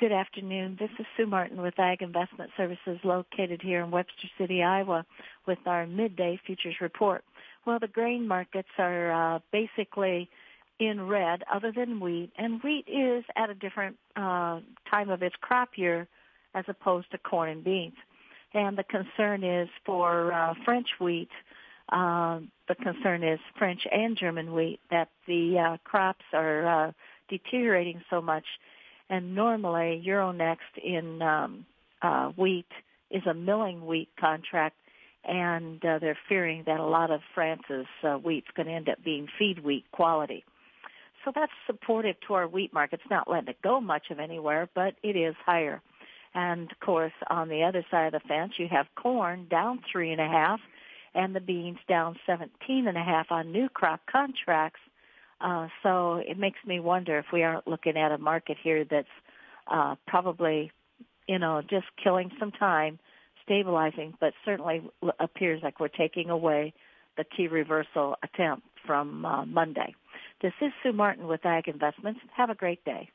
Good afternoon. This is Sue Martin with Ag Investment Services located here in Webster City, Iowa with our midday futures report. Well, the grain markets are basically in red other than wheat, and wheat is at a different time of its crop year as opposed to corn and beans. And the concern is for French wheat, the concern is French and German wheat, that the crops are deteriorating so much. And normally, Euronext in wheat is a milling wheat contract, and they're fearing that a lot of France's wheat's going to end up being feed wheat quality. So that's supportive to our wheat market. It's not letting it go much of anywhere, but it is higher. And, of course, on the other side of the fence, you have corn down 3.5%, and the beans down 17.5% on new crop contracts. So it makes me wonder if we aren't looking at a market here that's probably, just killing some time, stabilizing, but certainly appears like we're taking away the key reversal attempt from Monday. This is Sue Martin with Ag Investments. Have a great day.